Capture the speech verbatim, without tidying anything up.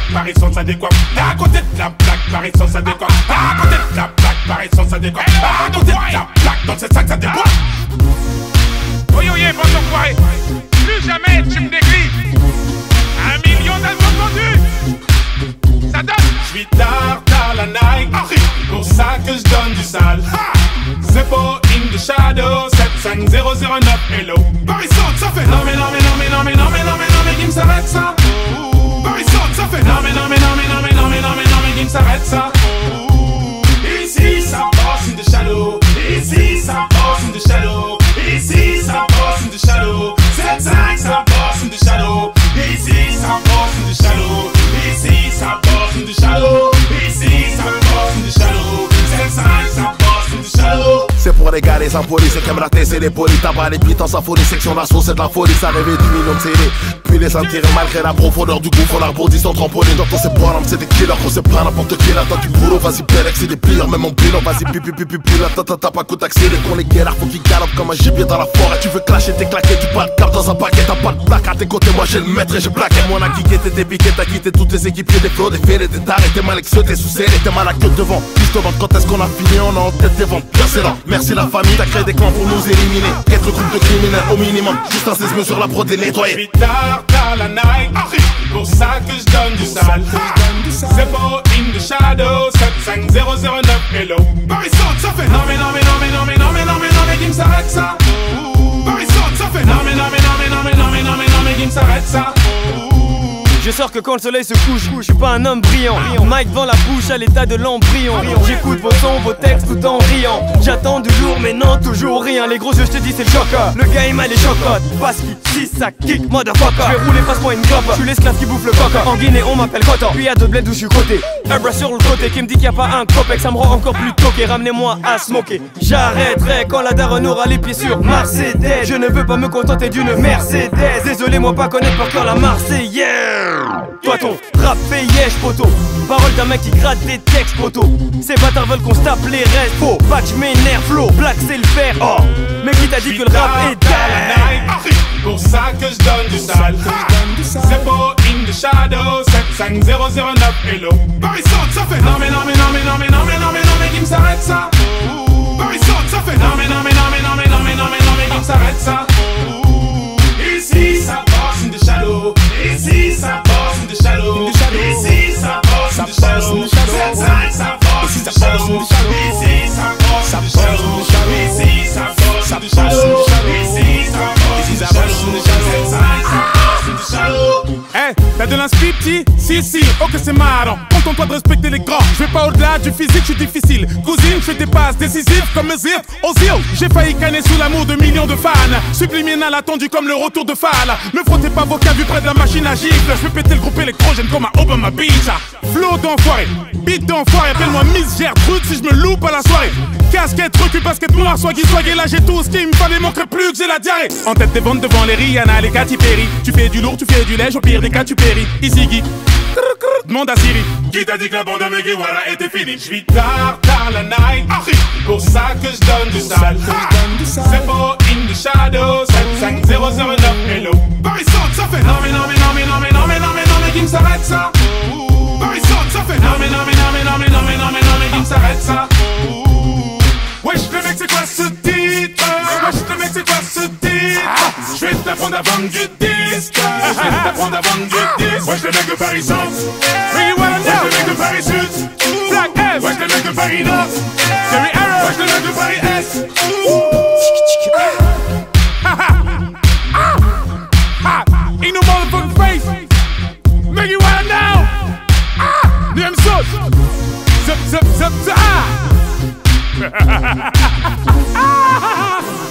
Paris sans sa décoiffe. À côté de la plaque, Paris sans sa décoiffe. À côté de la plaque, Paris sans sa décoiffe. À côté de la plaque, dans cette sac, ça déboîte. Oui, oui, bon enfoiré. Plus jamais tu me déglis. Un million d'albums vendus. Ça donne. J'suis tard, tard la Nike. Pour ça que j'donne du sale. Zeppo in the shadow. sept cinq zéro zéro neuf. Hello. Paris saute, ça fait. Non mais non mais non mais non mais non mais non mais non mais qui me s'arrête ça. Paris saute, ça fait. Non mais non mais non mais non mais non mais non mais non mais qui me s'arrête ça. Ici ça boss in the shadow. Ici ça boss in the shadow. Ici ça boss in the shadow. sept cinq ça boss in the shadow. Ici ça boss in the shadow. Ici ça boss in the shadow. Ici ça boss in the shadow. sept cinq ça boss in the shadow. C'est pour les gars, les impolis, ceux qui aiment la tête, c'est les polis. Tabac, les pitons, sa folie, section d'assaut, c'est de la folie. Ça rêvait du million de télé. Puis les intérêts, malgré la profondeur du gouffre, on a rebondi sans trampoline. Dans ton c'est pas l'homme, c'est des killers, on sait pas n'importe qui. Là, t'as du boulot, vas-y, Pélec, c'est des plieurs, même mon bilan, vas-y, pipi, pipi, pipi. Là, t'as t'as pas coup d'accélé, qu'on les galères, faut qu'ils galopent comme un gibier dans la forêt. Tu veux clasher, t'es claqué, tu pas de cap dans un paquet, t'as pas de plaque à tes côtés, moi j'ai le maître et j'ai plaqué. Moi, on a kické, t'es piqué, t'as quitté tous tes équipiers, des flots, des fêlés, des tarés, t'es mal exo, t'es sous serré, t'es mal à queue devant. Juste devant, quand est-ce qu'on a fini, on a en tête des ventes. Bien, c'est là, merci la famille, t'as créé des clans pour nous éliminer. Être le groupe de criminels au minimum, juste un sisme sur la prod et nettoyer. J'suis tard, tard la Nike. Pour ça que j'donne du sale. Zeppo in the shadow. sept cinq zéro zéro neuf. Hello. Paris saute, ça fait. Non mais non mais non mais non mais non mais non mais non mais qui me s'arrête ça. Paris saute, ça fait. Non mais non mais non mais non mais non mais non mais non mais qui me s'arrête ça. Je sors que quand le soleil se couche, je suis pas un homme brillant. Mike vend la bouche à l'état de l'embryon. J'écoute vos sons, vos textes tout en riant. J'attends du lourd mais non toujours rien. Les gros jeux je te dis c'est le chocolat. Le gars il m'a les chocottes. Parce qu'ici ça kick motherfucker. Je vais rouler passe-moi une clope. Je suis l'esclave qui bouffe le coca. En Guinée on m'appelle Coton. Puis y'a d'autres bleds où je suis coté. Un bras sur le côté qui me dit qu'il y a pas un copec. Ça me rend encore plus toqué. Ramenez-moi à smoker. J'arrêterai quand la daronne aura les pieds sur Mercedes. Je ne veux pas me contenter d'une Mercedes. Désolé moi pas connaître par cœur la Marseillaise. Toi ton rap yesh poto. Parole d'un mec qui gratte des textes poto. Ces bâtards veulent qu'on se tape les restes. Faux, back j'm'énerve, flow, black c'est le fer. Oh, mais qui t'a dit que le rap est dingue? Pour ça que j'donne du sale. Zeppo in the shadow. sept cinq zéro zéro neuf. Hello. Paris saute, ça fait. Non mais non mais non mais non mais non mais non mais non mais qui me s'arrête ça. Paris saute, ça fait. Non mais non mais non mais non mais non mais non mais non mais qui me s'arrête ça. Ici ça boss in the shadow. Ici ça boss in the shadow. Ici ça boss in the shadow. sept cinq ça boss in the shadow. Ici ça boss in the shadow. Ici ça boss in the shadow. Ici ça boss in the shadow. sept cinq ça boss in the shadow. Eh, t'as de l'inspi petit? Si, si, oh que c'est marrant. Contente-toi de respecter les grands. Je vais pas au-delà du physique, je suis difficile. Cousine, je fais des passes décisives comme le zip, Ozil. J'ai failli canner sous l'amour de millions de fans. Subliminal attendu comme le retour de Fall. Ne frottez pas vos cas vu près de la machine à gifle. Je vais péter le groupe électrogène comme à Obama Beach. Flow d'enfoiré, beat d'enfoiré. Appelle-moi Miss Gertrude si je me loupe à la soirée. Casquette, recul, basket noir, swaggy, swaggy. Là j'ai tout ce qu'il me fallait, manquerait plus que j'ai la diarrhée. En tête des ventes devant les Rihanna, les Katy Perry. Tu fais du lourd, tu fais du lèche, au pire des cas tu péris. Easy Guy, demande à Siri. Qui t'a dit que la bande de Meguiwara était finie? J'suis tard, tard la night. Pour ça que j'donne du sale. Zeppo in the shadow. sept cinq zéro zéro neuf. Hello. Paris saute, ça fait. Non mais non mais non mais non mais non mais non mais non mais qui me s'arrête ça. Paris saute, ça fait. Non mais non mais non mais non mais non mais non mais non mais qui me s'arrête ça. Wesh le mec c'est quoi ce titre? Wesh le mec c'est quoi ce titre? Je vais t'apprendre à vendre du disque. Je vais t'apprendre à vendre du disque. Wesh le mec de Paris Centre. Wesh le mec de Paris Sud. Black S. Wesh le mec de Paris Nord. Jerry Arrow. Wesh le mec de Paris Est. Ain't no motherfucking face. Make you wanna know. Ah, nem sud. Zip zip zip zip. Ah.